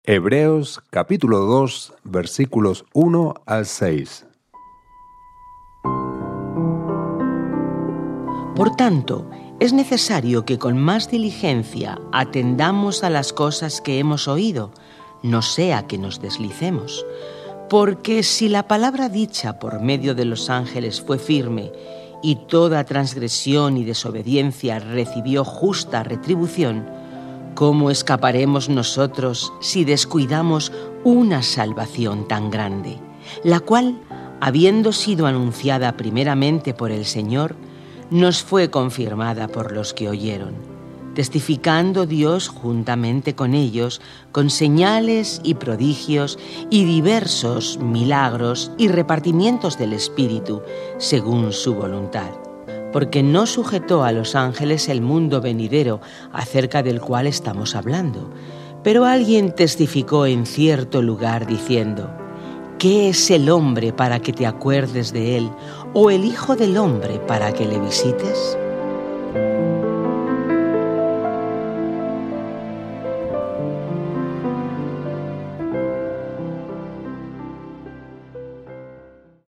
Hebreos capítulo 2, versículos 1 al 6. Por tanto, es necesario que con más diligencia atendamos a las cosas que hemos oído, no sea que nos deslicemos. Porque si la palabra dicha por medio de los ángeles fue firme, y toda transgresión y desobediencia recibió justa retribución, ¿cómo escaparemos nosotros si descuidamos una salvación tan grande, la cual, habiendo sido anunciada primeramente por el Señor, nos fue confirmada por los que oyeron, testificando Dios juntamente con ellos, con señales y prodigios y diversos milagros y repartimientos del Espíritu, según su voluntad? Porque no sujetó a los ángeles el mundo venidero, acerca del cual estamos hablando. Pero alguien testificó en cierto lugar diciendo: ¿qué es el hombre para que te acuerdes de él, o el hijo del hombre para que le visites?